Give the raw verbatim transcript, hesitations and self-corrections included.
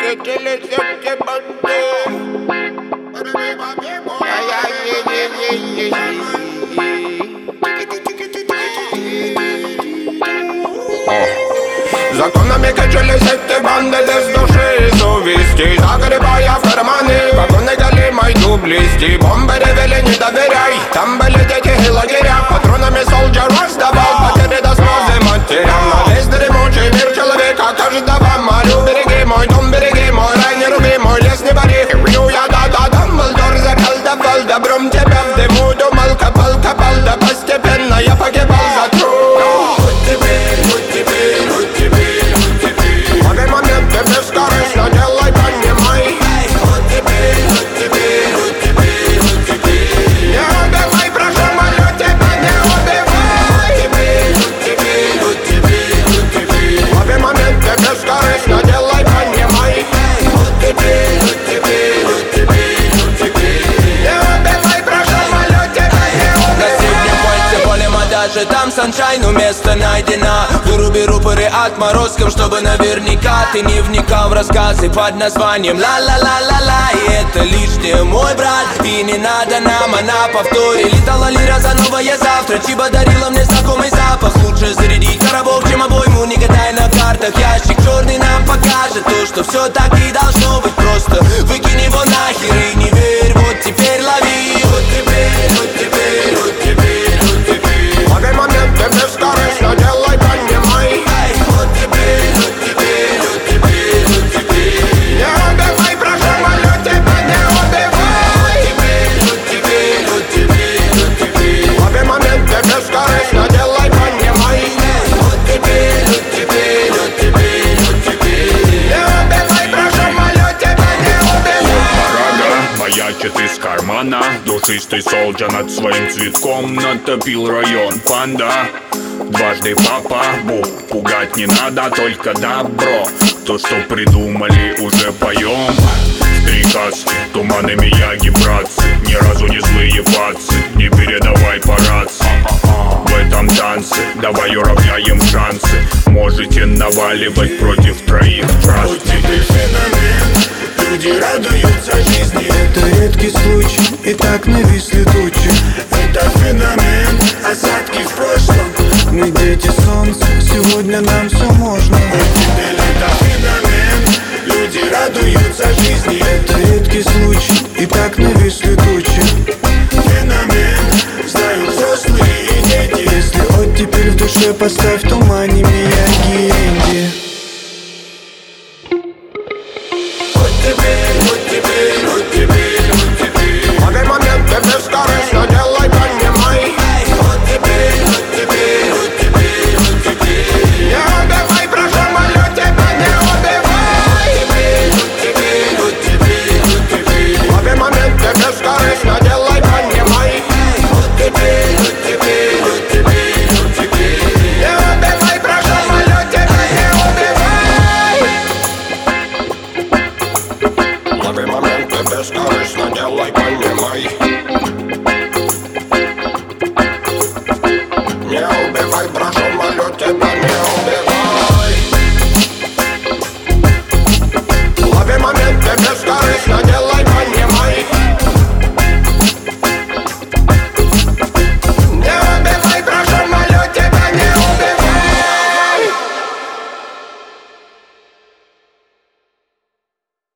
Законами качались эти банды без души и совести, загребая в карманы вагоны голимой дублисти. Бомбы ревели, не доверяй, там были дети и лагеря. Патронами солджер раздавал потери до слезы матерям. На весь дремучий мир человека каждого молю. Береги мой дом, береги мой рай, не руби мой лес, не вари. Хиплю я да-да, Дамблдор заколдовал добром тебя в дыму. Думал, копал, копал, да постепенно я погибал за труд. Бескорыстно делай, понимай. Вот теперь, вот теперь, вот теперь, вот теперь. Не убивай, прошу, молю тебя, не убивай. Вот теперь, вот теперь, вот теперь, вот теперь. Лови моменты, бескорыстно делай, понимай. Вот теперь, вот теперь, вот теперь, вот теперь. Не убивай, прошу, молю тебя, не убивай. На синем кольце поле мадажи, там саншайн, место найдено. Выруби рупоры отморозком, чтобы наверняка ты не вникал в рассказы под названием ла-ла-ла-ла-ла. И это лишнее, мой брат, и не надо нам, она повторе. Летала лира за новое завтра, Чиба дарила мне знакомый запах. Лучше зарядить коробок, чем обойму, не гадай на картах. Ящик черный нам покажет то, что все так и должно быть. Просто выкинь его нахер и не верь, вот теперь лови. Вот теперь, вот теперь, вот теперь, вот теперь. Лови моменты, бескорыстно делай, понимай. Вот теперь, вот теперь, вот теперь, вот теперь. Не убивай, прошу, молю тебя, не убивай. Вот теперь, вот теперь, вот теперь. Лови моменты, бескорыстно делай, понимай. Вот теперь, вот теперь, вот теперь, вот теперь. Не убивай, прошу, молю тебя, не убивай. Барага маячит из кармана, душистый солджа над своим цветком натопил район. Панда, дважды папа, бух, пугать не надо, только добро. То, что придумали, уже поем. Приказки, туманы Мияги, братцы, ни разу не злые пацы, не передавай по рации. В этом танце давай уравняем шансы. Можете наваливать против троих. Вот теперь феномен, люди радуются жизни. Это редкий случай, и так нависли тучи. Это феномен, осадки в прошлом. Мы дети солнца, сегодня нам все можно. Вот теперь это феномен, люди радуются жизни. Это редкий случай, и так нависли тучи. Феномен, знают взрослые и дети. Если оттепель в душе, поставь в тумане Мияги и Энди. Вот теперь, вот теперь, вот